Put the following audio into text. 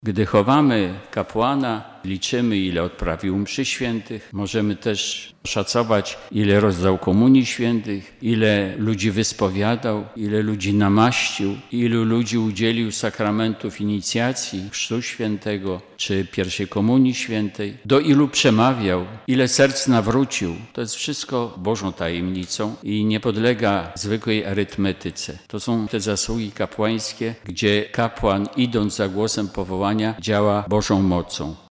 Gdy chowamy kapłana, liczymy, ile odprawił mszy świętych. Możemy też szacować, ile rozdał komunii świętych, ile ludzi wyspowiadał, ile ludzi namaścił, ilu ludzi udzielił sakramentów inicjacji, chrztu świętego czy pierwszej komunii świętej, do ilu przemawiał, ile serc nawrócił. To jest wszystko Bożą tajemnicą i nie podlega zwykłej arytmetyce. To są te zasługi kapłańskie, gdzie kapłan, idąc za głosem powołania, działa Bożą mocą.